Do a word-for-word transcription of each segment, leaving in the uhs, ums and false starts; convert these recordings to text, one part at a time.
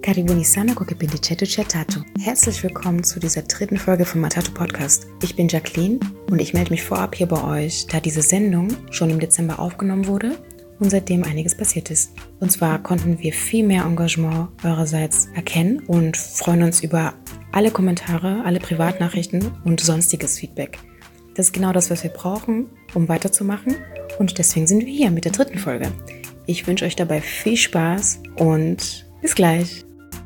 Karibuni sana kwa kipindi chetu cha tatu. Herzlich willkommen zu dieser dritten Folge vom Matatu Podcast. Ich bin Jacqueline und ich melde mich vorab hier bei euch, da diese Sendung schon im Dezember aufgenommen wurde und seitdem einiges passiert ist. Und zwar konnten wir viel mehr Engagement eurerseits erkennen und freuen uns über alle Kommentare, alle Privatnachrichten und sonstiges Feedback. Das ist genau das, was wir brauchen, um weiterzumachen, und deswegen sind wir hier mit der dritten Folge. Ich wünsche euch dabei viel Spaß und bis gleich.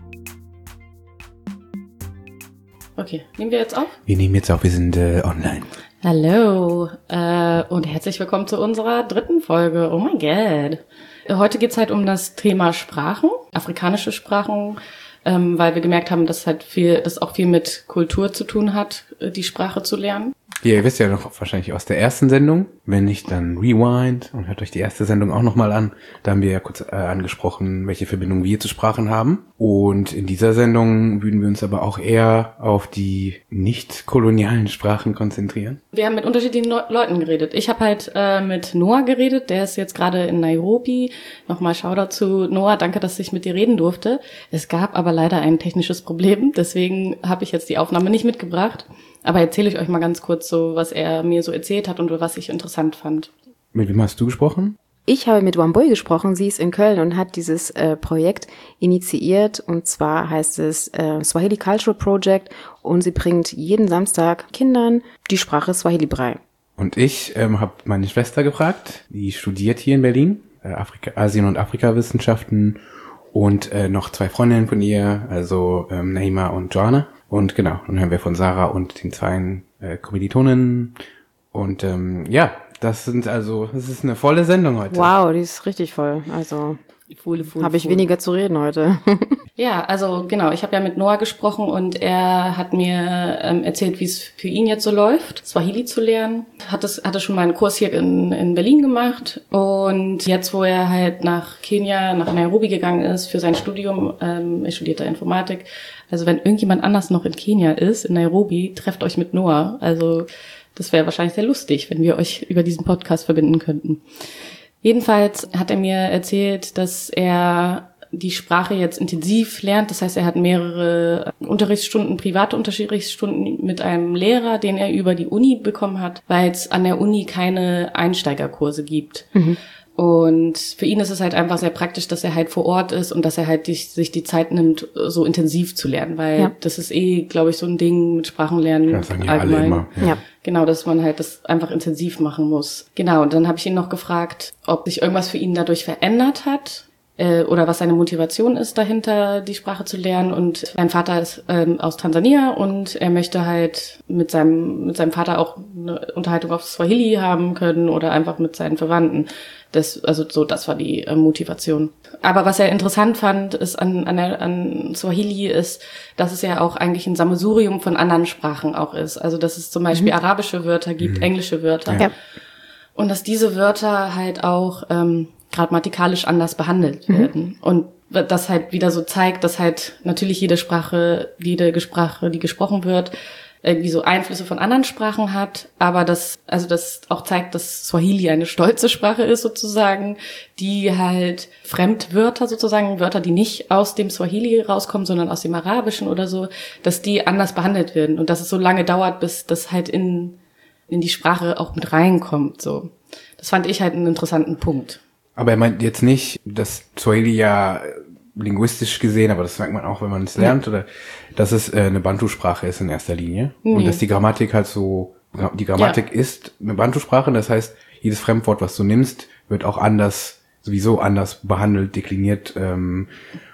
Okay, nehmen wir jetzt auf? Wir nehmen jetzt auf, wir sind äh, online. Hallo äh, und herzlich willkommen zu unserer dritten Folge. Oh mein Gott. Heute geht's halt um das Thema Sprachen, afrikanische Sprachen, ähm, weil wir gemerkt haben, dass halt viel, das auch viel mit Kultur zu tun hat, die Sprache zu lernen. Ja, ihr wisst ja noch wahrscheinlich aus der ersten Sendung. Wenn nicht, dann rewind und hört euch die erste Sendung auch nochmal an. Da haben wir ja kurz äh, angesprochen, welche Verbindung wir zu Sprachen haben. Und in dieser Sendung würden wir uns aber auch eher auf die nicht kolonialen Sprachen konzentrieren. Wir haben mit unterschiedlichen Le- Leuten geredet. Ich habe halt äh, mit Noah geredet, der ist jetzt gerade in Nairobi. Nochmal Shoutout zu Noah, danke, dass ich mit dir reden durfte. Es gab aber leider ein technisches Problem, deswegen habe ich jetzt die Aufnahme nicht mitgebracht. Aber erzähle ich euch mal ganz kurz so, was er mir so erzählt hat und was ich interessant fand. Mit wem hast du gesprochen? Ich habe mit Wambui gesprochen, sie ist in Köln und hat dieses äh, Projekt initiiert, und zwar heißt es äh, Swahili Cultural Project, und sie bringt jeden Samstag Kindern die Sprache Swahili bei. Und ich ähm, habe meine Schwester gefragt, die studiert hier in Berlin, äh, Afrika, Asien- und Afrikawissenschaften, und äh, noch zwei Freundinnen von ihr, also ähm, Naima und Joanna. Und genau, dann hören wir von Sarah und den zwei äh, Kommilitoninnen. Und ähm, ja, das sind also, das ist eine volle Sendung heute. Wow, die ist richtig voll. Also habe ich weniger zu reden heute. Ja, also genau, ich habe ja mit Noah gesprochen und er hat mir ähm, erzählt, wie es für ihn jetzt so läuft, Swahili zu lernen. Hat es hatte schon mal einen Kurs hier in, in Berlin gemacht, und jetzt, wo er halt nach Kenia, nach Nairobi gegangen ist für sein Studium, ähm, er studiert da Informatik. Also wenn irgendjemand anders noch in Kenia ist, in Nairobi, trefft euch mit Noah. Also das wäre wahrscheinlich sehr lustig, wenn wir euch über diesen Podcast verbinden könnten. Jedenfalls hat er mir erzählt, dass er die Sprache jetzt intensiv lernt. Das heißt, er hat mehrere Unterrichtsstunden, private Unterrichtsstunden mit einem Lehrer, den er über die Uni bekommen hat, weil es an der Uni keine Einsteigerkurse gibt. Mhm. Und für ihn ist es halt einfach sehr praktisch, dass er halt vor Ort ist und dass er halt die, sich die Zeit nimmt, so intensiv zu lernen, weil ja. das ist eh, glaube ich, so ein Ding mit Sprachenlernen. Ja, das sagen ja alle immer. Ja. ja. Genau, dass man halt das einfach intensiv machen muss. Genau, und dann habe ich ihn noch gefragt, ob sich irgendwas für ihn dadurch verändert hat äh, oder was seine Motivation ist, dahinter die Sprache zu lernen. Und mein Vater ist ähm, aus Tansania und er möchte halt mit seinem mit seinem Vater auch eine Unterhaltung auf Swahili haben können oder einfach mit seinen Verwandten. Das, also so, das war die äh, Motivation. Aber was er interessant fand, ist an, an, der, an Swahili ist, dass es ja auch eigentlich ein Sammelsurium von anderen Sprachen auch ist. Also dass es zum Beispiel mhm. arabische Wörter gibt, mhm. englische Wörter. Ja. Und dass diese Wörter halt auch ähm, grammatikalisch anders behandelt mhm. werden. Und das halt wieder so zeigt, dass halt natürlich jede Sprache, jede Sprache, die gesprochen wird, irgendwie so Einflüsse von anderen Sprachen hat, aber das, also das auch zeigt, dass Swahili eine stolze Sprache ist sozusagen, die halt Fremdwörter sozusagen, Wörter, die nicht aus dem Swahili rauskommen, sondern aus dem Arabischen oder so, dass die anders behandelt werden und dass es so lange dauert, bis das halt in, in die Sprache auch mit reinkommt, so. Das fand ich halt einen interessanten Punkt. Aber er meint jetzt nicht, dass Swahili ja linguistisch gesehen, aber das merkt man auch, wenn man es lernt, ja. oder dass es äh, eine Bantu-Sprache ist in erster Linie. Nee. Und dass die Grammatik halt so, die Grammatik ja. ist eine Bantu-Sprache, das heißt, jedes Fremdwort, was du nimmst, wird auch anders, sowieso anders behandelt, dekliniert, ähm,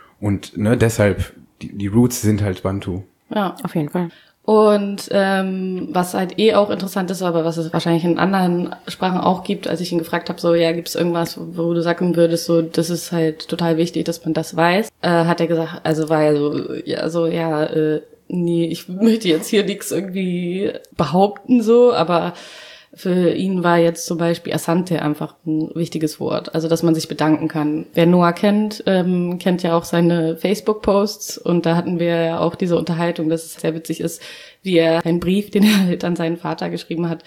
und ne, deshalb, die, die Roots sind halt Bantu. Ja, auf jeden Fall. Und ähm, was halt eh auch interessant ist, aber was es wahrscheinlich in anderen Sprachen auch gibt, als ich ihn gefragt habe, so, ja, gibt es irgendwas, wo du sagen würdest, so, das ist halt total wichtig, dass man das weiß, äh, hat er gesagt, also weil so, ja, so, ja, äh, nee, ich möchte jetzt hier nichts irgendwie behaupten, so, aber für ihn war jetzt zum Beispiel Asante einfach ein wichtiges Wort. Also, dass man sich bedanken kann. Wer Noah kennt, ähm, kennt ja auch seine Facebook-Posts. Und da hatten wir ja auch diese Unterhaltung, dass es sehr witzig ist, wie er einen Brief, den er halt an seinen Vater geschrieben hat,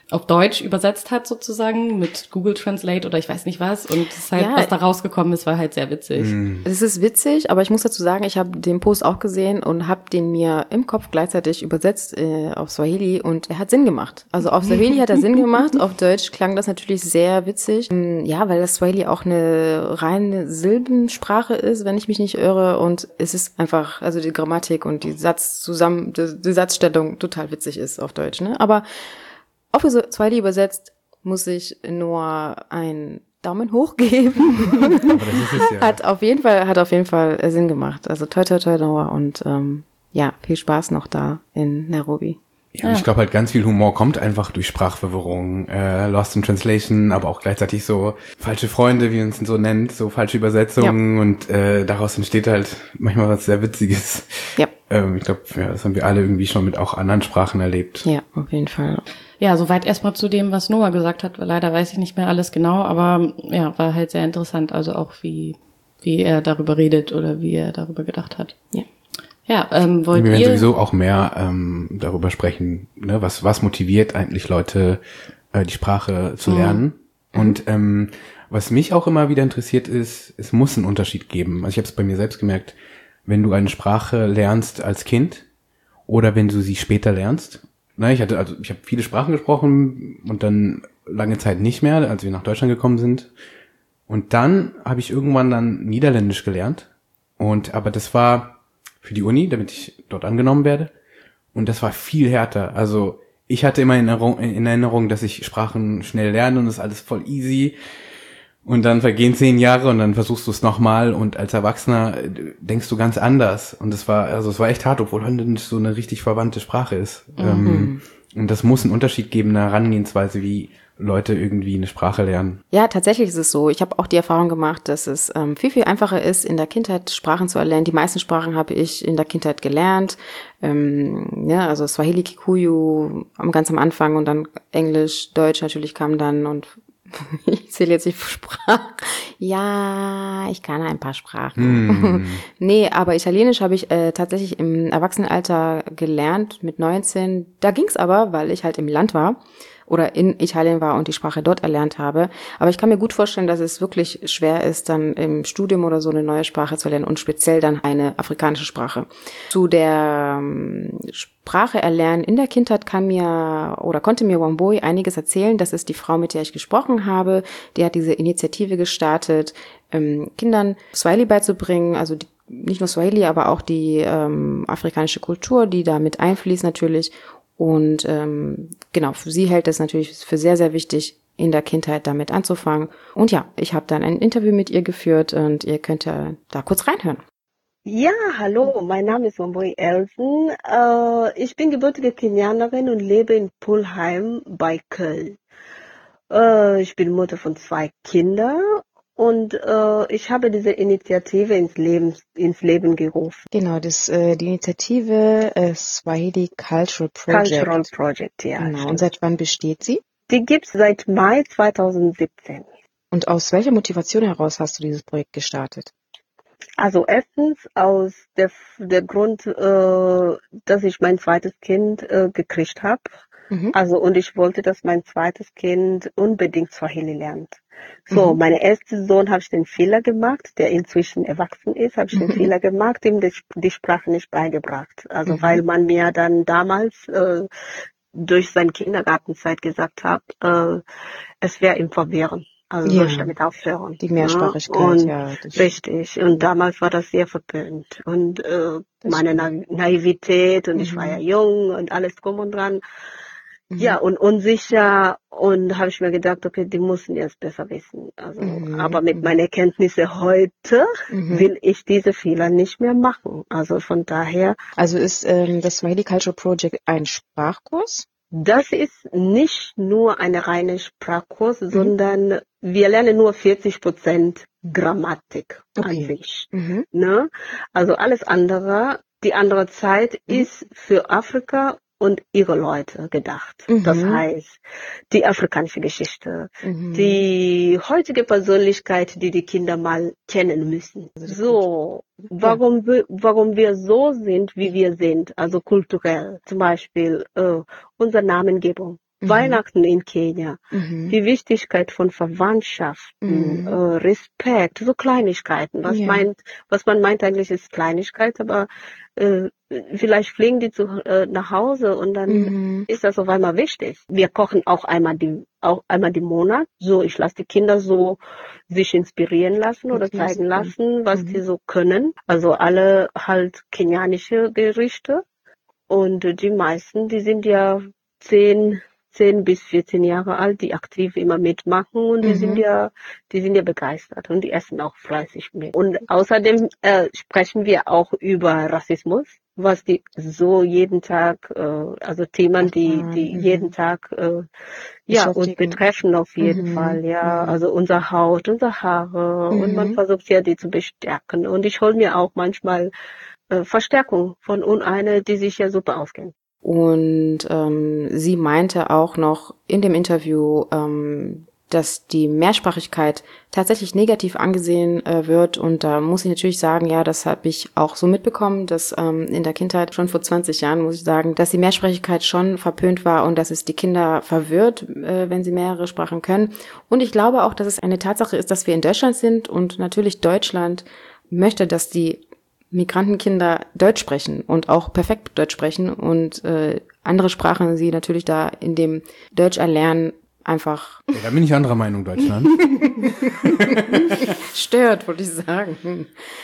auf Deutsch übersetzt hat sozusagen mit Google Translate oder ich weiß nicht was und das halt, Ja. was da rausgekommen ist, war halt sehr witzig. Mhm. Es ist witzig, aber ich muss dazu sagen, ich habe den Post auch gesehen und habe den mir im Kopf gleichzeitig übersetzt äh, auf Swahili und er hat Sinn gemacht. Also auf Swahili hat er Sinn gemacht, auf Deutsch klang das natürlich sehr witzig. Ähm, Ja, weil das Swahili auch eine reine Silbensprache ist, wenn ich mich nicht irre und es ist einfach, also die Grammatik und die Satz zusammen, die, die Satzstellung total witzig ist auf Deutsch, ne? Aber auf Swahili übersetzt muss ich nur einen Daumen hoch geben. Aber das ist es ja. Hat auf jeden Fall, hat auf jeden Fall Sinn gemacht. Also toi toi toi Noah und ähm, ja, viel Spaß noch da in Nairobi. Ja, und ich glaube halt ganz viel Humor kommt einfach durch Sprachverwirrung, äh, Lost in Translation, aber auch gleichzeitig so falsche Freunde, wie man es so nennt, so falsche Übersetzungen ja. und äh, daraus entsteht halt manchmal was sehr Witziges. Ja. Ähm, ich glaube, ja, das haben wir alle irgendwie schon mit auch anderen Sprachen erlebt. Ja, auf jeden Fall. Ja, soweit erstmal zu dem, was Noah gesagt hat, weil leider weiß ich nicht mehr alles genau, aber ja, war halt sehr interessant, also auch wie wie er darüber redet oder wie er darüber gedacht hat. Ja. Ja, ähm, wollt wir ihr... werden sowieso auch mehr ähm, darüber sprechen, ne, was was motiviert eigentlich Leute, äh, die Sprache zu lernen. Mhm. Und ähm, was mich auch immer wieder interessiert ist, es muss einen Unterschied geben. Also ich habe es bei mir selbst gemerkt, wenn du eine Sprache lernst als Kind oder wenn du sie später lernst. Ne, ich hatte also ich habe viele Sprachen gesprochen und dann lange Zeit nicht mehr, als wir nach Deutschland gekommen sind. Und dann habe ich irgendwann dann Niederländisch gelernt. Und aber das war für die Uni, damit ich dort angenommen werde. Und das war viel härter. Also ich hatte immer in Erinnerung, in Erinnerung, dass ich Sprachen schnell lerne und das ist alles voll easy. Und dann vergehen zehn Jahre und dann versuchst du es nochmal und als Erwachsener denkst du ganz anders. Und es war, also es war echt hart, obwohl Holländisch so eine richtig verwandte Sprache ist. Mhm. Und das muss einen Unterschied geben, eine Herangehensweise, wie Leute irgendwie eine Sprache lernen. Ja, tatsächlich ist es so. Ich habe auch die Erfahrung gemacht, dass es ähm, viel, viel einfacher ist, in der Kindheit Sprachen zu erlernen. Die meisten Sprachen habe ich in der Kindheit gelernt. Ähm, ja, also Swahili, Kikuyu ganz am Anfang und dann Englisch, Deutsch natürlich kam dann und ich zähle jetzt nicht Sprachen. Ja, ich kann ein paar Sprachen. Mm. Nee, aber Italienisch habe ich äh, tatsächlich im Erwachsenenalter gelernt mit neunzehn. Da ging's aber, weil ich halt im Land war oder in Italien war und die Sprache dort erlernt habe. Aber ich kann mir gut vorstellen, dass es wirklich schwer ist, dann im Studium oder so eine neue Sprache zu lernen und speziell dann eine afrikanische Sprache. Zu der ähm, Sprache erlernen in der Kindheit kann mir oder konnte mir Wambui einiges erzählen. Das ist die Frau, mit der ich gesprochen habe. Die hat diese Initiative gestartet, ähm, Kindern Swahili beizubringen, also die, nicht nur Swahili, aber auch die ähm, afrikanische Kultur, die da mit einfließt natürlich. Und ähm, genau, für sie hält es natürlich für sehr, sehr wichtig, in der Kindheit damit anzufangen. Und ja, ich habe dann ein Interview mit ihr geführt und ihr könnt ja da kurz reinhören. Ja, hallo, mein Name ist Wambui Elsen. Äh, ich bin gebürtige Kenianerin und lebe in Pulheim bei Köln. Äh, ich bin Mutter von zwei Kindern. Und äh, ich habe diese Initiative ins Leben, ins Leben gerufen. Genau, das äh, die Initiative äh, Swahili Cultural Project. Cultural Project, ja. Genau. Und seit wann besteht sie? Die gibt's seit Mai zweitausendsiebzehn. Und aus welcher Motivation heraus hast du dieses Projekt gestartet? Also erstens aus der, der Grund, äh, dass ich mein zweites Kind äh, gekriegt habe. Mhm. Also und ich wollte, dass mein zweites Kind unbedingt Swahili lernt. So, mhm. mein erster Sohn habe ich den Fehler gemacht, der inzwischen erwachsen ist, habe ich mhm. den Fehler gemacht, ihm die, die Sprache nicht beigebracht. Also mhm. weil man mir dann damals äh, durch seine Kindergartenzeit gesagt hat, äh, es wäre ihm verwirrend. Also ja. soll ich damit aufhören. Die Mehrsprachigkeit, ja. Und ja. Richtig. Und damals war das sehr verpönt. Und äh, meine Na- Naivität und mhm. ich war ja jung und alles drum und dran. Ja, und unsicher und habe ich mir gedacht, okay, die müssen jetzt besser wissen. Also, mhm. aber mit meinen Erkenntnissen heute mhm. will ich diese Fehler nicht mehr machen. Also von daher. Also ist ähm, das Swahili Cultural Project ein Sprachkurs? Das ist nicht nur eine reine Sprachkurs, mhm. sondern wir lernen nur vierzig Prozent Grammatik okay. an sich. Mhm. Ne? Also alles andere, die andere Zeit mhm. ist für Afrika und ihre Leute gedacht. Mhm. Das heißt, die afrikanische Geschichte, mhm. die heutige Persönlichkeit, die die Kinder mal kennen müssen. So, warum, ja. wir, warum wir so sind, wie wir sind, also kulturell. Zum Beispiel äh, unsere Namengebung. mhm. Weihnachten in Kenia, mhm. die Wichtigkeit von Verwandtschaften, mhm. äh, Respekt, so Kleinigkeiten. Was ja. meint, was man meint eigentlich ist Kleinigkeit, aber äh, vielleicht fliegen die zu, äh, nach Hause und dann mhm. ist das auf einmal wichtig. Wir kochen auch einmal die, auch einmal die Monat. So, ich lasse die Kinder so sich inspirieren lassen oder zeigen lassen, was mhm. die so können. Also alle halt kenianische Gerichte. Und die meisten, die sind ja zehn, zehn bis vierzehn Jahre alt, die aktiv immer mitmachen und die mhm. sind ja, die sind ja begeistert und die essen auch fleißig mit. Und außerdem äh, sprechen wir auch über Rassismus, was die so jeden Tag, äh, also Themen, die, die mhm. jeden Tag, äh, ja, uns betreffen auf jeden mhm. Fall, ja, mhm. also unsere Haut, unsere Haare mhm. und man versucht ja, die zu bestärken. Und ich hole mir auch manchmal äh, Verstärkung von eine, die sich ja super auskennen. Und ähm, sie meinte auch noch in dem Interview, ähm, dass die Mehrsprachigkeit tatsächlich negativ angesehen äh, wird. Und da muss ich natürlich sagen, ja, das habe ich auch so mitbekommen, dass ähm, in der Kindheit, schon vor zwanzig Jahren, muss ich sagen, dass die Mehrsprachigkeit schon verpönt war und dass es die Kinder verwirrt, äh, wenn sie mehrere Sprachen können. Und ich glaube auch, dass es eine Tatsache ist, dass wir in Deutschland sind und natürlich Deutschland möchte, dass die Migrantenkinder Deutsch sprechen und auch perfekt Deutsch sprechen und äh, andere Sprachen sie natürlich da in dem Deutsch erlernen einfach... Ja, da bin ich anderer Meinung, Deutschland. Stört, wollte ich sagen.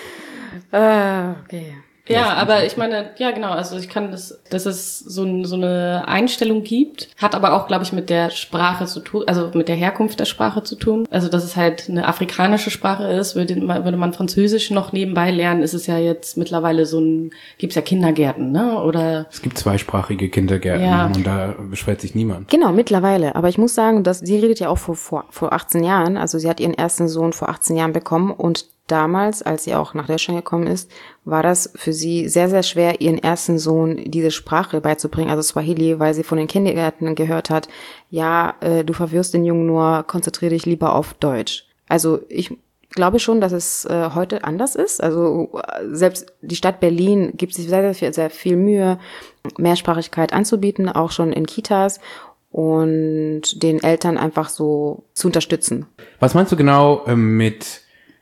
Ah, okay. Ja, aber ich meine, ja genau, also ich kann das, dass es so, ein, so eine Einstellung gibt, hat aber auch, glaube ich, mit der Sprache zu tun, also mit der Herkunft der Sprache zu tun. Also dass es halt eine afrikanische Sprache ist, würde man, würde man Französisch noch nebenbei lernen, ist es ja jetzt mittlerweile so ein, gibt's ja Kindergärten, ne? Oder es gibt zweisprachige Kindergärten ja. und da beschwert sich niemand. Genau, mittlerweile. Aber ich muss sagen, dass sie redet ja auch vor, vor, vor achtzehn Jahren, also sie hat ihren ersten Sohn vor achtzehn Jahren bekommen und damals, als sie auch nach Deutschland gekommen ist, war das für sie sehr, sehr schwer, ihren ersten Sohn diese Sprache beizubringen, also Swahili, weil sie von den Kindergärten gehört hat, ja, äh, du verwirrst den Jungen nur, konzentriere dich lieber auf Deutsch. Also ich glaube schon, dass es äh, heute anders ist. Also selbst die Stadt Berlin gibt sich sehr, sehr viel, sehr viel Mühe, Mehrsprachigkeit anzubieten, auch schon in Kitas und den Eltern einfach so zu unterstützen. Was meinst du genau äh, mit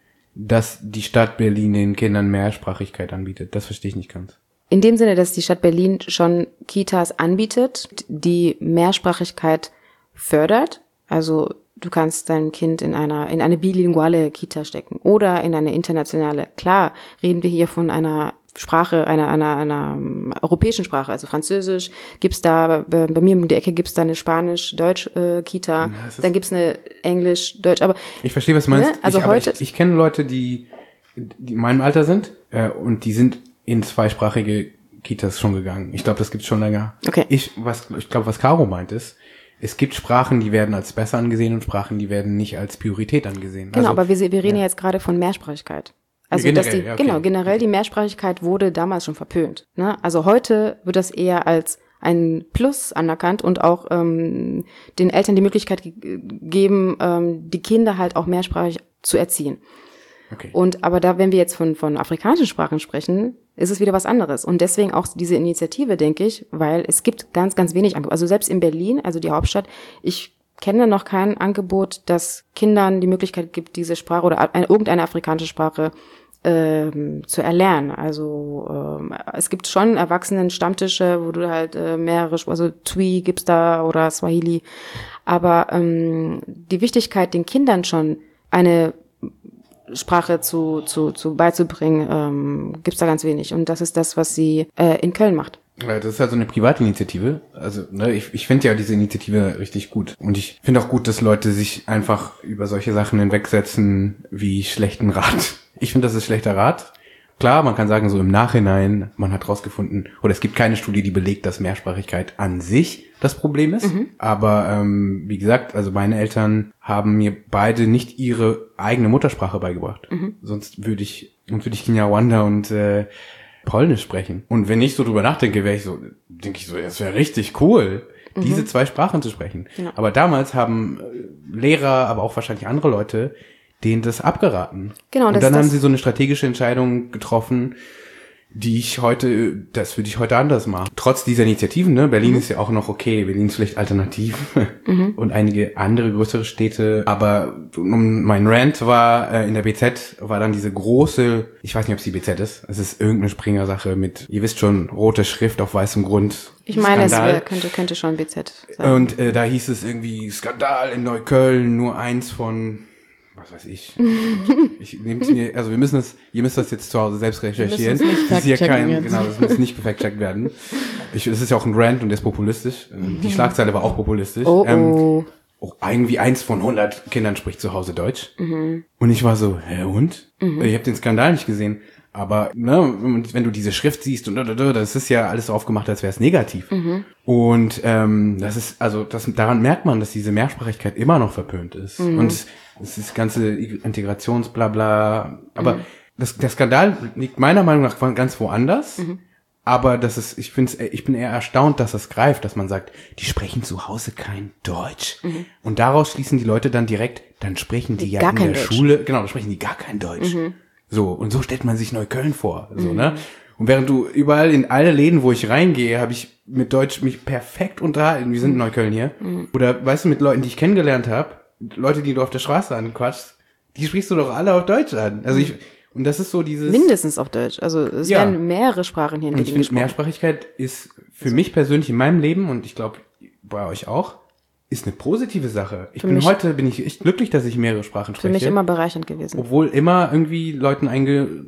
dass die Stadt Berlin den Kindern Mehrsprachigkeit anbietet? Das verstehe ich nicht ganz. In dem Sinne, dass die Stadt Berlin schon Kitas anbietet, die Mehrsprachigkeit fördert. Also du kannst dein Kind in einer in eine bilinguale Kita stecken oder in eine internationale. Klar, reden wir hier von einer Sprache, einer, einer, einer europäischen Sprache, also Französisch, gibt's da, bei, bei mir um die Ecke gibt's da eine Spanisch-Deutsch-Kita, äh, dann gibt's eine Englisch-Deutsch, aber... Ich verstehe, was du meinst. Ne? Also ich, heute... Ich, ich kenne Leute, die, die in meinem Alter sind, äh, und die sind in zweisprachige Kitas schon gegangen. Ich glaube, das gibt's schon länger. Okay. Ich, was, ich glaube, was Caro meint ist, es gibt Sprachen, die werden als besser angesehen und Sprachen, die werden nicht als Priorität angesehen. Genau, also, aber wir, wir reden ja jetzt gerade von Mehrsprachigkeit. Also generell, dass die, ja, okay. genau, generell die Mehrsprachigkeit wurde damals schon verpönt. Ne? Also heute wird das eher als ein Plus anerkannt und auch ähm, den Eltern die Möglichkeit ge- geben, ähm, die Kinder halt auch mehrsprachig zu erziehen. Okay. Und aber da, wenn wir jetzt von von afrikanischen Sprachen sprechen, ist es wieder was anderes. Und deswegen auch diese Initiative, denke ich, weil es gibt ganz, ganz wenig Angebot. Also selbst in Berlin, also die Hauptstadt, ich kenne noch kein Angebot, das Kindern die Möglichkeit gibt, diese Sprache oder eine, irgendeine afrikanische Sprache ähm, zu erlernen. Also ähm, es gibt schon Erwachsenen-Stammtische, wo du halt äh, mehrere, also Twi gibt's da oder Swahili, aber ähm, die Wichtigkeit, den Kindern schon eine Sprache zu zu zu beizubringen, ähm, gibt's da ganz wenig. Und das ist das, was sie äh, in Köln macht. Das ist also eine Privatinitiative. Also ne, ich, ich finde ja diese Initiative richtig gut. Und ich finde auch gut, dass Leute sich einfach über solche Sachen hinwegsetzen wie schlechten Rat. Ich finde, das ist schlechter Rat. Klar, man kann sagen, so im Nachhinein, man hat rausgefunden, oder es gibt keine Studie, die belegt, dass Mehrsprachigkeit an sich das Problem ist. Mhm. Aber ähm, wie gesagt, also meine Eltern haben mir beide nicht ihre eigene Muttersprache beigebracht. Mhm. Sonst würde ich, sonst würde ich Kinyarwanda und äh, Polnisch sprechen. Und wenn ich so drüber nachdenke, wäre ich so, denke ich so, das wäre richtig cool, mhm. diese zwei Sprachen zu sprechen. Ja. Aber damals haben Lehrer, aber auch wahrscheinlich andere Leute, denen das abgeraten. Genau, und das dann das haben sie so eine strategische Entscheidung getroffen, die ich heute, das würde ich heute anders machen. Trotz dieser Initiativen, ne, Berlin mhm. ist ja auch noch okay, Berlin ist vielleicht alternativ mhm. und einige andere größere Städte, aber um, mein Rant war, äh, in der B Z war dann diese große, ich weiß nicht, ob es die B Z ist, es ist irgendeine Springer-Sache mit, ihr wisst schon, rote Schrift auf weißem Grund. Ich meine, Skandal. Es könnte, könnte schon B Z sein. Und äh, da hieß es irgendwie, Skandal in Neukölln, nur eins von... Was weiß ich. Ich nehme es mir, also wir müssen es, ihr müsst das jetzt zu Hause selbst recherchieren. Das ist hier kein, jetzt. Genau, das muss nicht gefact-checkt werden. Ich, es ist ja auch ein Rant und der ist populistisch. Mhm. Die Schlagzeile war auch populistisch. Oh, oh. Ähm, auch irgendwie eins von hundert Kindern spricht zu Hause Deutsch. Mhm. Und ich war so, hä, und? Mhm. Ich habe den Skandal nicht gesehen. Aber ne, wenn du diese Schrift siehst und das ist ja alles aufgemacht, als wäre es negativ. Mhm. Und ähm, das ist, also das, daran merkt man, dass diese Mehrsprachigkeit immer noch verpönt ist. Mhm. Und das ist ganze Integrationsblabla. Aber mhm. das, der Skandal liegt meiner Meinung nach ganz woanders. Mhm. Aber das ist, ich find's, ich bin eher erstaunt, dass das greift, dass man sagt, die sprechen zu Hause kein Deutsch. Mhm. Und daraus schließen die Leute dann direkt, dann sprechen die, die ja in der Deutsch. Schule, genau, dann sprechen die gar kein Deutsch. Mhm. So, und so stellt man sich Neukölln vor, so, mhm. ne? Und während du überall in alle Läden, wo ich reingehe, habe ich mit Deutsch mich perfekt unterhalten. Wir sind in Neukölln hier. Mhm. Oder, weißt du, mit Leuten, die ich kennengelernt habe, Leute, die du auf der Straße anquatschst, die sprichst du doch alle auf Deutsch an. Also ich, und das ist so dieses... Mindestens auf Deutsch. Also es ja. werden mehrere Sprachen hier in Berlin gesprochen. Mehrsprachigkeit ist für mich persönlich in meinem Leben, und ich glaube bei euch auch, ist eine positive Sache. Ich für bin heute, bin ich echt glücklich, dass ich mehrere Sprachen spreche. Für mich immer bereichernd gewesen. Obwohl immer irgendwie Leuten eingeredet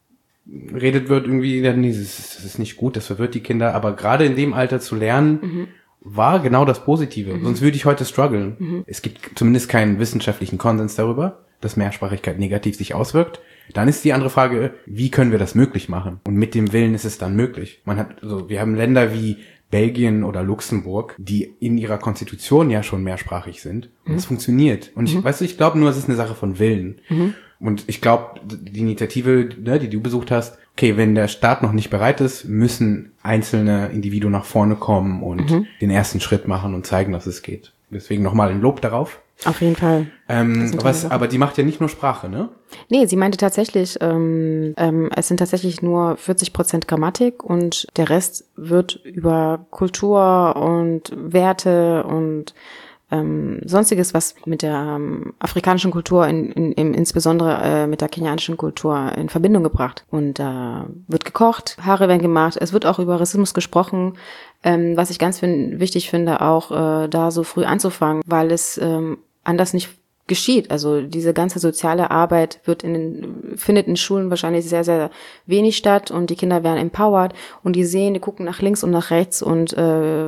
wird, irgendwie, ja, nee, das ist, das ist nicht gut, das verwirrt die Kinder. Aber gerade in dem Alter zu lernen, mhm. war genau das Positive. Mhm. Sonst würde ich heute strugglen. Mhm. Es gibt zumindest keinen wissenschaftlichen Konsens darüber, dass Mehrsprachigkeit negativ sich auswirkt. Dann ist die andere Frage, wie können wir das möglich machen? Und mit dem Willen ist es dann möglich. Man hat, also wir haben Länder wie Belgien oder Luxemburg, die in ihrer Konstitution ja schon mehrsprachig sind. Und es mhm. funktioniert. Und ich, mhm. weißt du, ich glaube nur, es ist eine Sache von Willen. Mhm. Und ich glaube, die Initiative, ne, die du besucht hast, okay, wenn der Staat noch nicht bereit ist, müssen einzelne Individuen nach vorne kommen und mhm. den ersten Schritt machen und zeigen, dass es geht. Deswegen nochmal ein Lob darauf. Auf jeden Fall. Ähm, was, aber die macht ja nicht nur Sprache, ne? Nee, sie meinte tatsächlich, ähm, ähm, es sind tatsächlich nur vierzig Prozent Grammatik und der Rest wird über Kultur und Werte und ähm, sonstiges, was mit der ähm, afrikanischen Kultur, in, in, in, insbesondere äh, mit der kenianischen Kultur in Verbindung gebracht. Und da äh, wird gekocht, Haare werden gemacht, es wird auch über Rassismus gesprochen, ähm, was ich ganz fin- wichtig finde, auch äh, da so früh anzufangen, weil es ähm, anders nicht geschieht. Also diese ganze soziale Arbeit wird in den, findet in Schulen wahrscheinlich sehr, sehr wenig statt und die Kinder werden empowered und die sehen, die gucken nach links und nach rechts und äh,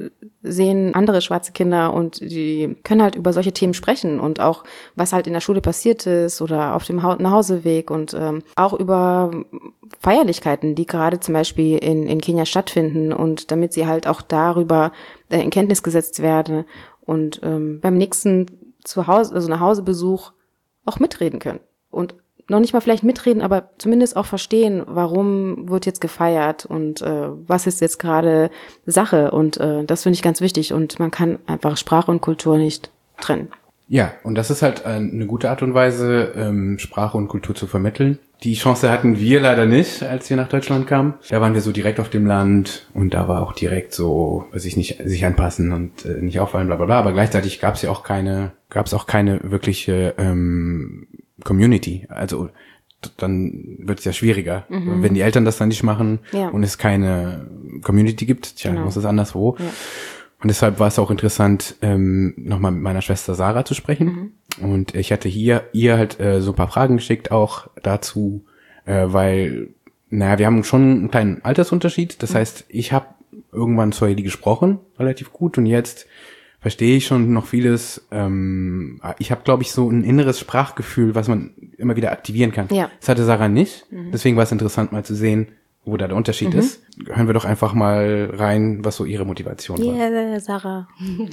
sehen andere schwarze Kinder und die können halt über solche Themen sprechen und auch, was halt in der Schule passiert ist oder auf dem ha- Nachhauseweg und ähm, auch über Feierlichkeiten, die gerade zum Beispiel in, in Kenia stattfinden und damit sie halt auch darüber äh, in Kenntnis gesetzt werden und ähm, beim nächsten zu Hause, also nach Hausebesuch auch mitreden können und noch nicht mal vielleicht mitreden, aber zumindest auch verstehen, warum wird jetzt gefeiert und äh, was ist jetzt gerade Sache und äh, das finde ich ganz wichtig und man kann einfach Sprache und Kultur nicht trennen. Ja, und das ist halt eine gute Art und Weise, ähm, Sprache und Kultur zu vermitteln. Die Chance hatten wir leider nicht, als wir nach Deutschland kamen. Da waren wir so direkt auf dem Land und da war auch direkt so, weiß ich nicht, sich anpassen und äh, nicht auffallen, bla bla bla. Aber gleichzeitig gab es ja auch keine, gab es auch keine wirkliche ähm, Community. Also dann wird es ja schwieriger. Mhm. Wenn die Eltern das dann nicht machen ja. und es keine Community gibt, tja, genau. muss es anderswo. Ja. Und deshalb war es auch interessant, ähm, nochmal mit meiner Schwester Sarah zu sprechen. Mhm. Und ich hatte hier ihr halt äh, so ein paar Fragen geschickt auch dazu, äh, weil, naja, wir haben schon einen kleinen Altersunterschied. Das mhm. heißt, ich habe irgendwann Swahili gesprochen, relativ gut. Und jetzt verstehe ich schon noch vieles. Ähm, ich habe, glaube ich, so ein inneres Sprachgefühl, was man immer wieder aktivieren kann. Ja. Das hatte Sarah nicht. Mhm. Deswegen war es interessant, mal zu sehen, wo da der Unterschied mhm. ist. Hören wir doch einfach mal rein, was so ihre Motivation war. Ja, yeah, Sarah.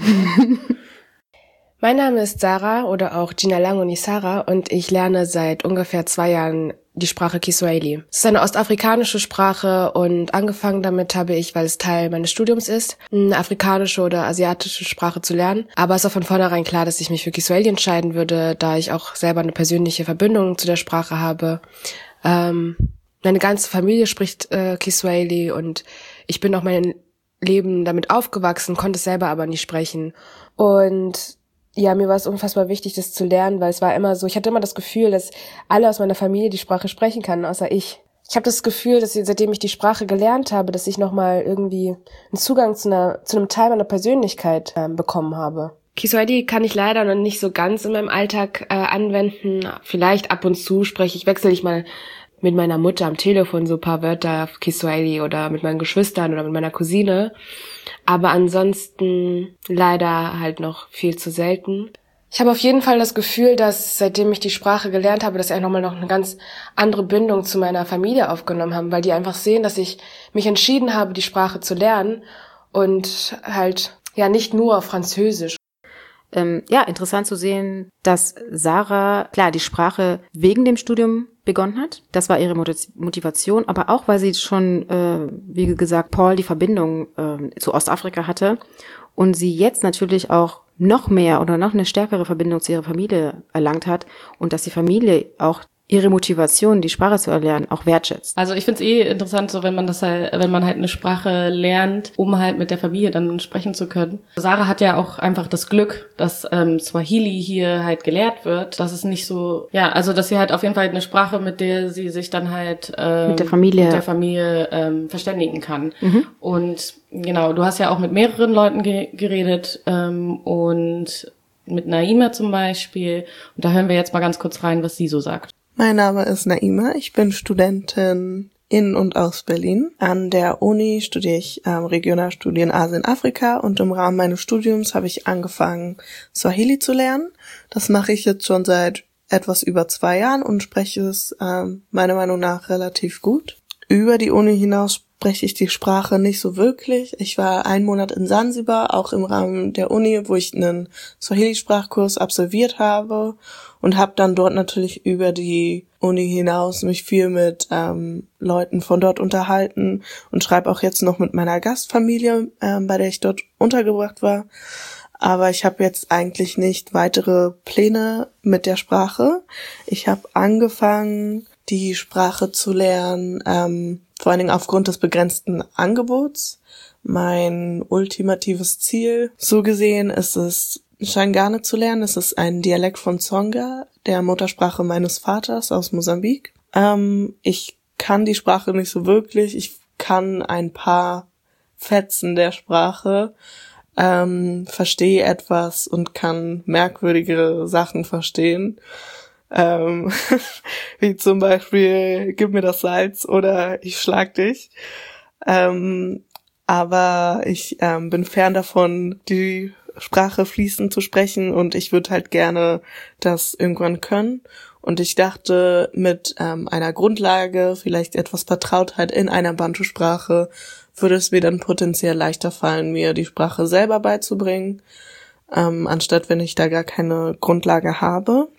Mein Name ist Sarah oder auch Gina Langoni Sarah und ich lerne seit ungefähr zwei Jahren die Sprache Kiswahili. Es ist eine ostafrikanische Sprache und angefangen damit habe ich, weil es Teil meines Studiums ist, eine afrikanische oder asiatische Sprache zu lernen. Aber es war von vornherein klar, dass ich mich für Kiswahili entscheiden würde, da ich auch selber eine persönliche Verbindung zu der Sprache habe. Ähm, meine ganze Familie spricht äh, Kiswahili und ich bin auch mein Leben damit aufgewachsen, konnte es selber aber nicht sprechen. Und ja, mir war es unfassbar wichtig, das zu lernen, weil es war immer so, ich hatte immer das Gefühl, dass alle aus meiner Familie die Sprache sprechen können, außer ich. Ich habe das Gefühl, dass ich, seitdem ich die Sprache gelernt habe, dass ich nochmal irgendwie einen Zugang zu einer zu einem Teil meiner Persönlichkeit äh, bekommen habe. Kiswahili kann ich leider noch nicht so ganz in meinem Alltag äh, anwenden. Vielleicht ab und zu spreche ich, wechsle ich mal mit meiner Mutter am Telefon so ein paar Wörter auf Kiswahili oder mit meinen Geschwistern oder mit meiner Cousine. Aber ansonsten leider halt noch viel zu selten. Ich habe auf jeden Fall das Gefühl, dass seitdem ich die Sprache gelernt habe, dass ich nochmal noch eine ganz andere Bindung zu meiner Familie aufgenommen habe, weil die einfach sehen, dass ich mich entschieden habe, die Sprache zu lernen und halt ja nicht nur Französisch. Ähm, ja, interessant zu sehen, dass Sarah, klar, die Sprache wegen dem Studium begonnen hat. Das war ihre Motivation, aber auch, weil sie schon, äh, wie gesagt, Paul die Verbindung äh, zu Ostafrika hatte und sie jetzt natürlich auch noch mehr oder noch eine stärkere Verbindung zu ihrer Familie erlangt hat und dass die Familie auch ihre Motivation, die Sprache zu erlernen, auch wertschätzt. Also ich finde es eh interessant, so wenn man das halt, wenn man halt eine Sprache lernt, um halt mit der Familie dann sprechen zu können. Sarah hat ja auch einfach das Glück, dass ähm, Swahili hier halt gelehrt wird. Das ist nicht so, ja, also dass sie halt auf jeden Fall eine Sprache, mit der sie sich dann halt ähm, mit der Familie, mit der Familie ähm, verständigen kann. Mhm. Und genau, du hast ja auch mit mehreren Leuten ge- geredet ähm, und mit Naima zum Beispiel. Und da hören wir jetzt mal ganz kurz rein, was sie so sagt. Mein Name ist Naima, ich bin Studentin in und aus Berlin. An der Uni studiere ich ähm, Regionalstudien Asien-Afrika und im Rahmen meines Studiums habe ich angefangen, Swahili zu lernen. Das mache ich jetzt schon seit etwas über zwei Jahren und spreche es ähm, meiner Meinung nach relativ gut. Über die Uni hinaus spreche ich die Sprache nicht so wirklich. Ich war einen Monat in Sansibar, auch im Rahmen der Uni, wo ich einen Swahili-Sprachkurs absolviert habe und habe dann dort natürlich über die Uni hinaus mich viel mit ähm, Leuten von dort unterhalten und schreibe auch jetzt noch mit meiner Gastfamilie, ähm, bei der ich dort untergebracht war. Aber ich habe jetzt eigentlich nicht weitere Pläne mit der Sprache. Ich habe angefangen, die Sprache zu lernen, ähm, vor allen Dingen aufgrund des begrenzten Angebots. Mein ultimatives Ziel, so gesehen, ist es, Shangane zu lernen. Es ist ein Dialekt von Tsonga, der Muttersprache meines Vaters aus Mosambik. Ähm, ich kann die Sprache nicht so wirklich. Ich kann ein paar Fetzen der Sprache, ähm, verstehe etwas und kann merkwürdige Sachen verstehen. Ähm, wie zum Beispiel, gib mir das Salz oder ich schlag dich. Ähm, aber ich ähm, bin fern davon, die Sprache fließend zu sprechen und ich würde halt gerne das irgendwann können. Und ich dachte, mit ähm, einer Grundlage, vielleicht etwas Vertrautheit in einer Bantu-Sprache, würde es mir dann potenziell leichter fallen, mir die Sprache selber beizubringen, ähm, anstatt wenn ich da gar keine Grundlage habe.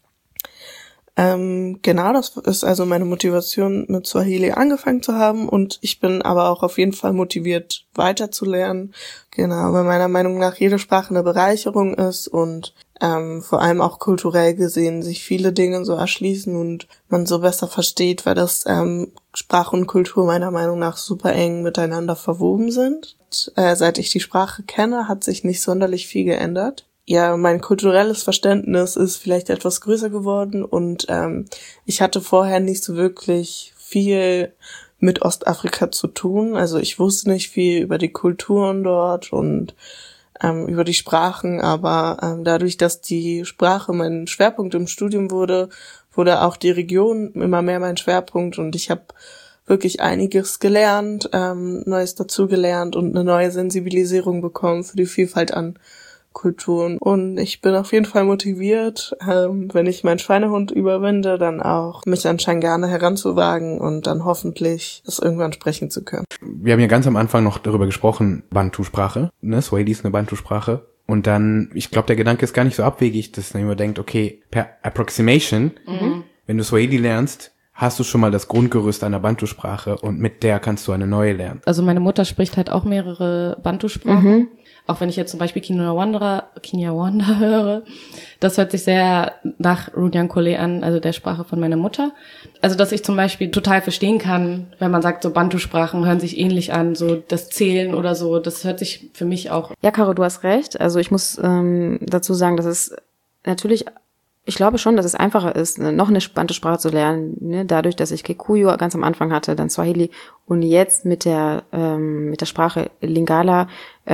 Ähm, genau, das ist also meine Motivation, mit Swahili angefangen zu haben und ich bin aber auch auf jeden Fall motiviert, weiterzulernen. Genau, weil meiner Meinung nach jede Sprache eine Bereicherung ist und ähm, vor allem auch kulturell gesehen sich viele Dinge so erschließen und man so besser versteht, weil das ähm, Sprache und Kultur meiner Meinung nach super eng miteinander verwoben sind. Und, äh, seit ich die Sprache kenne, hat sich nicht sonderlich viel geändert. Ja, mein kulturelles Verständnis ist vielleicht etwas größer geworden und ähm, ich hatte vorher nicht so wirklich viel mit Ostafrika zu tun. Also ich wusste nicht viel über die Kulturen dort und ähm, über die Sprachen, aber ähm, dadurch, dass die Sprache mein Schwerpunkt im Studium wurde, wurde auch die Region immer mehr mein Schwerpunkt und ich habe wirklich einiges gelernt, ähm, Neues dazugelernt und eine neue Sensibilisierung bekommen für die Vielfalt an Kulturen. Und ich bin auf jeden Fall motiviert, ähm, wenn ich meinen Schweinehund überwinde, dann auch mich an Shangane heranzuwagen und dann hoffentlich das irgendwann sprechen zu können. Wir haben ja ganz am Anfang noch darüber gesprochen, Bantu-Sprache, ne? Swahili ist eine Bantu-Sprache. Und dann, ich glaube, der Gedanke ist gar nicht so abwegig, dass man immer denkt, okay, per Approximation, mhm. wenn du Swahili lernst, hast du schon mal das Grundgerüst einer Bantu-Sprache und mit der kannst du eine neue lernen. Also meine Mutter spricht halt auch mehrere Bantu-Sprachen. Mhm. Auch wenn ich jetzt zum Beispiel Kinyarwanda, Kinyarwanda höre, das hört sich sehr nach Runyankole an, also der Sprache von meiner Mutter. Also dass ich zum Beispiel total verstehen kann, wenn man sagt, so Bantu-Sprachen hören sich ähnlich an, so das Zählen oder so, das hört sich für mich auch... Ja, Caro, du hast recht. Also ich muss ähm, dazu sagen, dass es natürlich... Ich glaube schon, dass es einfacher ist, noch eine Bantu-Sprache zu lernen, ne? Dadurch, dass ich Kikuyu ganz am Anfang hatte, dann Swahili und jetzt mit der ähm, mit der Sprache Lingala,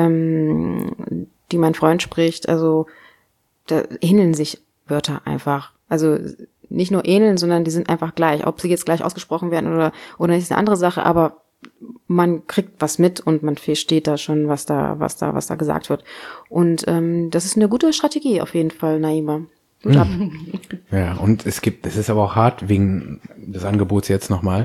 ähm, die mein Freund spricht, also da ähneln sich Wörter einfach. Also nicht nur ähneln, sondern die sind einfach gleich. Ob sie jetzt gleich ausgesprochen werden oder oder ist eine andere Sache, aber man kriegt was mit und man versteht da schon, was da was da was da gesagt wird. Und ähm, das ist eine gute Strategie auf jeden Fall, Naima. Gut ab. Ja, und es gibt, es ist aber auch hart wegen des Angebots jetzt nochmal.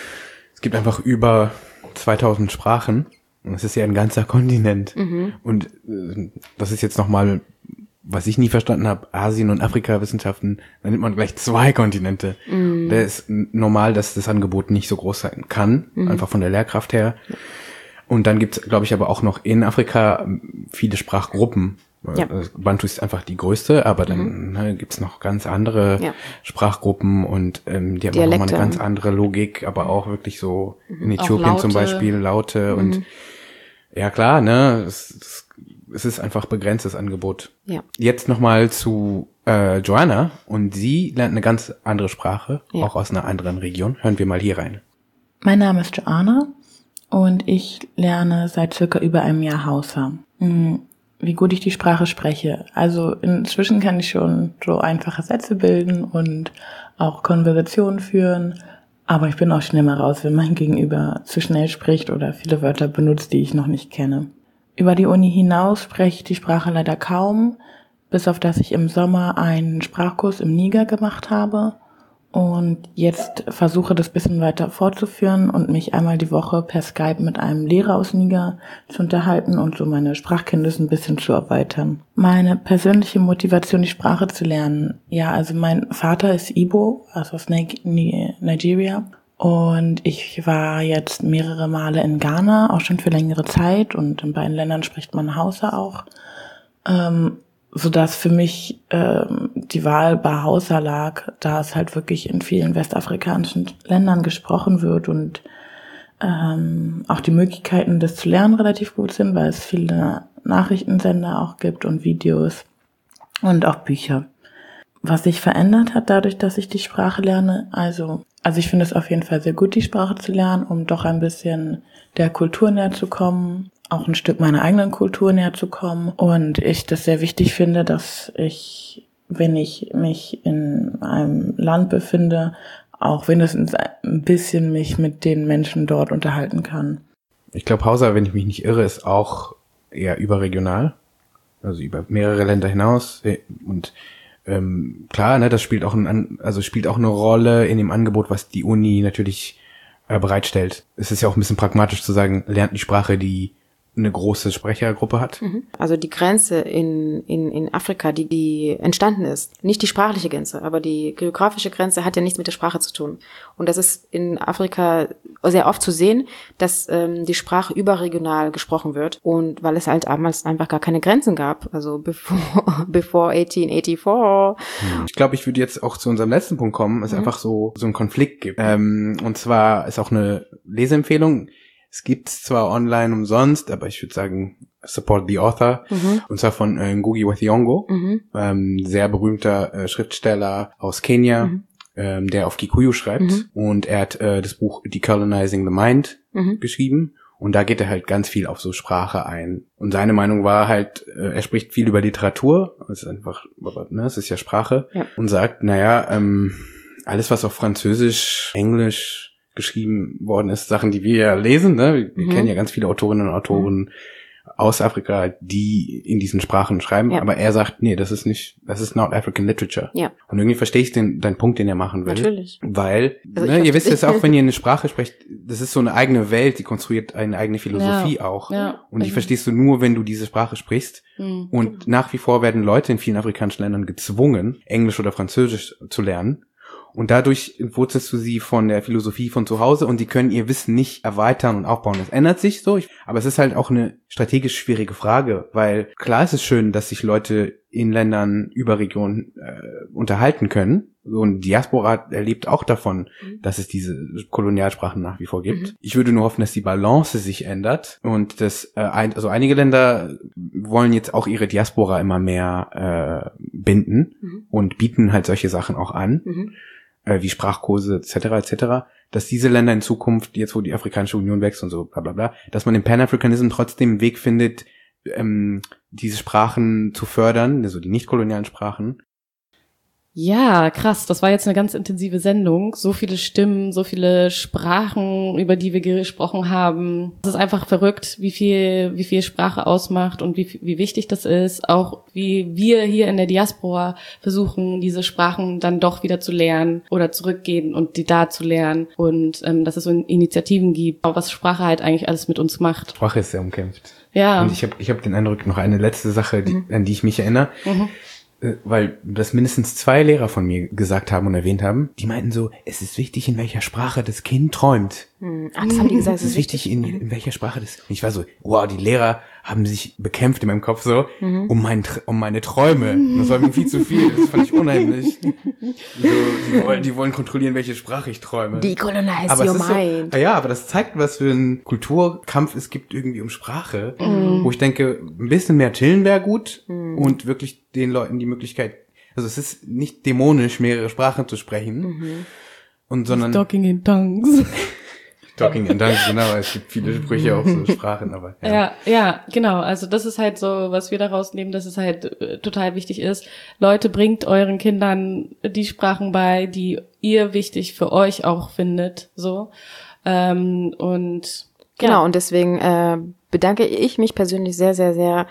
Es gibt einfach über zweitausend Sprachen und es ist ja ein ganzer Kontinent. Mhm. Und äh, das ist jetzt nochmal, was ich nie verstanden habe, Asien- und Afrika-Wissenschaften, da nimmt man gleich zwei Kontinente. Mhm. Da ist normal, dass das Angebot nicht so groß sein kann, mhm. einfach von der Lehrkraft her. Und dann gibt's, glaube ich, aber auch noch in Afrika viele Sprachgruppen. Ja. Bantu ist einfach die größte, aber dann mhm. ne, gibt's noch ganz andere ja. Sprachgruppen und ähm, die haben auch nochmal eine ganz andere Logik, aber auch wirklich so mhm. in Äthiopien zum Beispiel Laute mhm. und ja klar, ne, es, es, es ist einfach begrenztes Angebot. Ja. Jetzt nochmal zu äh, Joanna und sie lernt eine ganz andere Sprache, ja. auch aus einer anderen Region. Hören wir mal hier rein. Mein Name ist Joanna und ich lerne seit circa über einem Jahr Hausa. Mhm. Wie gut ich die Sprache spreche. Also inzwischen kann ich schon so einfache Sätze bilden und auch Konversationen führen, aber ich bin auch schnell mal raus, wenn mein Gegenüber zu schnell spricht oder viele Wörter benutzt, die ich noch nicht kenne. Über die Uni hinaus spreche ich die Sprache leider kaum, bis auf dass ich im Sommer einen Sprachkurs im Niger gemacht habe und jetzt versuche, das bisschen weiter fortzuführen und mich einmal die Woche per Skype mit einem Lehrer aus Niger zu unterhalten und so meine Sprachkenntnisse ein bisschen zu erweitern. Meine persönliche Motivation, die Sprache zu lernen, ja, also mein Vater ist Igbo, also aus Nigeria, und ich war jetzt mehrere Male in Ghana, auch schon für längere Zeit, und in beiden Ländern spricht man Hausa auch, ähm, so dass für mich ähm, die Wahl bei Hausa lag, da es halt wirklich in vielen westafrikanischen Ländern gesprochen wird und ähm, auch die Möglichkeiten, das zu lernen, relativ gut sind, weil es viele Nachrichtensender auch gibt und Videos und auch Bücher. Was sich verändert hat dadurch, dass ich die Sprache lerne, also also ich finde es auf jeden Fall sehr gut, die Sprache zu lernen, um doch ein bisschen der Kultur näher zu kommen, auch ein Stück meiner eigenen Kultur näher zu kommen. Und ich das sehr wichtig finde, dass ich, wenn ich mich in einem Land befinde, auch wenigstens ein bisschen mich mit den Menschen dort unterhalten kann. Ich glaube, Hausa, wenn ich mich nicht irre, ist auch eher überregional, also über mehrere Länder hinaus. Und ähm, klar, ne, das spielt auch ein, also spielt auch eine Rolle in dem Angebot, was die Uni natürlich äh, bereitstellt. Es ist ja auch ein bisschen pragmatisch zu sagen, lernt die Sprache, die eine große Sprechergruppe hat. Also die Grenze in in in Afrika, die die entstanden ist, nicht die sprachliche Grenze, aber die geografische Grenze hat ja nichts mit der Sprache zu tun. Und das ist in Afrika sehr oft zu sehen, dass ähm, die Sprache überregional gesprochen wird. Und weil es halt damals einfach gar keine Grenzen gab, also bevor bevor achtzehnhundertvierundachtzig. Ich glaube, ich würde jetzt auch zu unserem letzten Punkt kommen, es mhm. einfach so so einen Konflikt gibt. Ähm, und zwar ist auch eine Leseempfehlung. Es gibt's zwar online umsonst, aber ich würde sagen, support the author. Mhm. Und zwar von äh, Ngugi wa Thiong'o, mhm. ähm, sehr berühmter äh, Schriftsteller aus Kenia, mhm. ähm, der auf Kikuyu schreibt. Mhm. Und er hat äh, das Buch Decolonizing the Mind mhm. geschrieben. Und da geht er halt ganz viel auf so Sprache ein. Und seine Meinung war halt, äh, er spricht viel über Literatur, es ist einfach, ne, es ist ja Sprache, ja. Und sagt, naja, ähm, alles was auf Französisch, Englisch geschrieben worden ist, Sachen, die wir ja lesen, ne? Wir mhm. kennen ja ganz viele Autorinnen und Autoren mhm. aus Afrika, die in diesen Sprachen schreiben, ja. Aber er sagt, nee, das ist nicht, das ist not African Literature. Ja. Und irgendwie verstehe ich den, deinen Punkt, den er machen will. Natürlich. Weil, also ne, ihr wisst es auch, wenn ihr eine Sprache sprecht, das ist so eine eigene Welt, die konstruiert eine eigene Philosophie ja. auch. Ja. Und die also. verstehst du nur, wenn du diese Sprache sprichst. Mhm. Und nach wie vor werden Leute in vielen afrikanischen Ländern gezwungen, Englisch oder Französisch zu lernen. Und dadurch entwurzelst du sie von der Philosophie von zu Hause und die können ihr Wissen nicht erweitern und aufbauen. Das ändert sich so. Aber es ist halt auch eine strategisch schwierige Frage, weil klar ist es schön, dass sich Leute in Ländern über Regionen äh, unterhalten können. So ein Diaspora erlebt auch davon, mhm. dass es diese Kolonialsprachen nach wie vor gibt. Mhm. Ich würde nur hoffen, dass die Balance sich ändert und dass äh, ein, also einige Länder wollen jetzt auch ihre Diaspora immer mehr äh, binden mhm. und bieten halt solche Sachen auch an, mhm. äh, wie Sprachkurse et cetera et cetera, dass diese Länder in Zukunft, jetzt wo die Afrikanische Union wächst und so bla bla bla, dass man im Pan-Africanism trotzdem einen Weg findet, ähm, diese Sprachen zu fördern, also die nicht-kolonialen Sprachen. Ja, krass. Das war jetzt eine ganz intensive Sendung. So viele Stimmen, so viele Sprachen, über die wir gesprochen haben. Es ist einfach verrückt, wie viel, wie viel Sprache ausmacht und wie, wie wichtig das ist. Auch wie wir hier in der Diaspora versuchen, diese Sprachen dann doch wieder zu lernen oder zurückgehen und die da zu lernen. Und ähm, dass es so Initiativen gibt, was Sprache halt eigentlich alles mit uns macht. Sprache ist sehr umkämpft. Ja. Und ich habe ich hab den Eindruck, noch eine letzte Sache, die, mhm. an die ich mich erinnere. Mhm. Weil das mindestens zwei Lehrer von mir gesagt haben und erwähnt haben, die meinten so, es ist wichtig, in welcher Sprache das Kind träumt. Hm. Ach, das haben die gesagt, es ist wichtig, in, in welcher Sprache das... Und ich war so, wow, die Lehrer haben sich bekämpft in meinem Kopf so, mhm. um, mein, um meine Träume. Das war mir viel zu viel, das fand ich unheimlich. So, die, wollen, die wollen kontrollieren, welche Sprache ich träume. Decolonize your mind. So, ja, aber das zeigt, was für ein Kulturkampf es gibt irgendwie um Sprache, mhm. wo ich denke, ein bisschen mehr chillen wäre gut mhm. und wirklich den Leuten die Möglichkeit, also es ist nicht dämonisch, mehrere Sprachen zu sprechen, mhm. und sondern Talking in tongues. Talking in tongues, genau, es gibt viele Sprüche auch so Sprachen, aber ja. ja, ja, genau, also das ist halt so, was wir daraus nehmen, dass es halt äh, total wichtig ist. Leute, bringt euren Kindern die Sprachen bei, die ihr wichtig für euch auch findet, so, ähm, und genau, ja. Und deswegen äh, bedanke ich mich persönlich sehr, sehr, sehr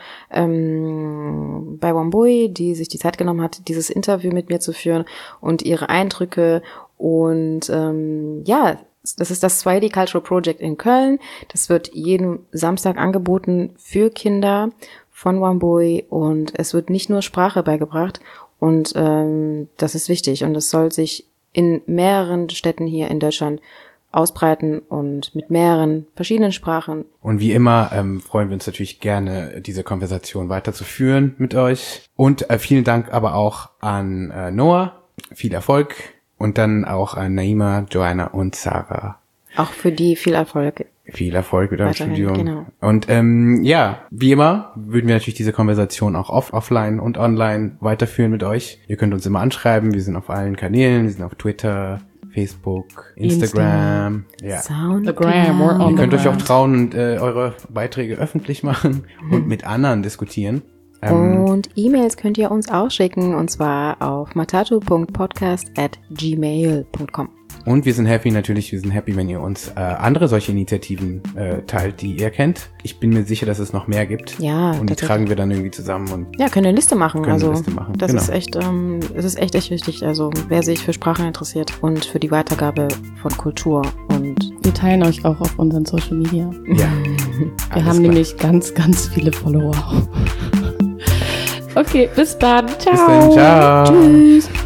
ähm, bei Wambui, die sich die Zeit genommen hat, dieses Interview mit mir zu führen und ihre Eindrücke. Und ähm, ja, das ist das Swahili Cultural Project in Köln. Das wird jeden Samstag angeboten für Kinder von Wambui und es wird nicht nur Sprache beigebracht. Und ähm, das ist wichtig und es soll sich in mehreren Städten hier in Deutschland ausbreiten und mit mehreren verschiedenen Sprachen. Und wie immer ähm, freuen wir uns natürlich gerne, diese Konversation weiterzuführen mit euch. Und äh, vielen Dank aber auch an äh, Noah. Viel Erfolg. Und dann auch an Naima, Joanna und Sarah. Auch für die viel Erfolg. Viel Erfolg mit eurem Studium. Genau. Und ähm, ja, wie immer würden wir natürlich diese Konversation auch off, offline und online weiterführen mit euch. Ihr könnt uns immer anschreiben. Wir sind auf allen Kanälen. Wir sind auf Twitter, Facebook, Instagram, Insta, ja. Soundgram, we're on Ihr könnt euch auch trauen und äh, eure Beiträge öffentlich machen mhm. und mit anderen diskutieren. Ähm, und E-Mails könnt ihr uns auch schicken und zwar auf matatu punkt podcast at gmail punkt com. Und wir sind happy natürlich, wir sind happy, wenn ihr uns äh, andere solche Initiativen äh, teilt, die ihr kennt. Ich bin mir sicher, dass es noch mehr gibt. Ja. Und die tragen wir dann irgendwie zusammen und ja, können eine Liste machen. Können also eine Liste machen. Das genau. ist echt, ähm, es ist echt echt wichtig. Also wer sich für Sprachen interessiert und für die Weitergabe von Kultur und wir teilen euch auch auf unseren Social Media. Ja. Wir haben klar. nämlich ganz, ganz viele Follower. Okay, bis dann. Ciao. Bis dann, ciao. Tschüss.